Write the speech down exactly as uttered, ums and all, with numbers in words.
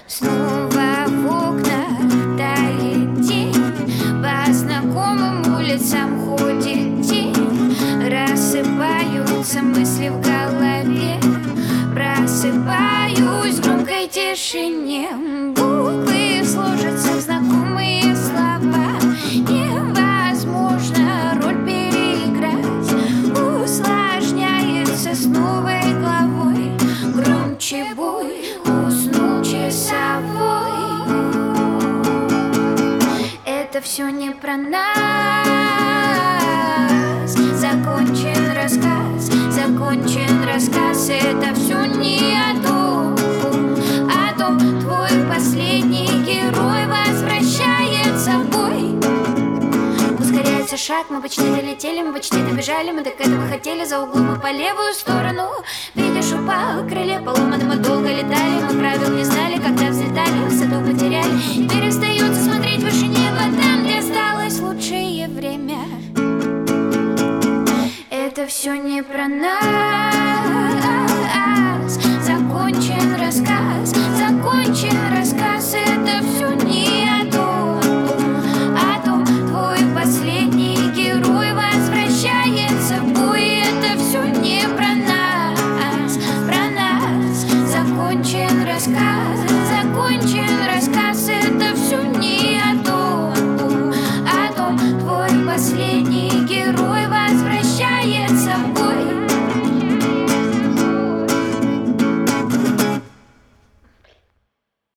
Снова в окна тает день, по знакомым улицам ходит день. Рассыпаются мысли в голове, просыпаюсь в громкой тишине. Буквы сложатся в знакомые слова, невозможно роль переиграть. Усложняется с новой главой, громче бой, уснул часовой. Это все не про нас. Закончен рассказ, закончен рассказ. Это все не о том, о том. Твой последний герой возвращается в бой. Ускоряется шаг, мы почти долетели, мы почти добежали. Мы так этого хотели, за углом мы по левую сторону. Видишь, упал, крылья поломаны, мы долго летали. Мы правил не знали, когда взлетали, высоту потеряли. Теперь остается смотреть выше неба, там, где осталось лучшее время. Это все не про нас. Закончен рассказ, закончен рассказ.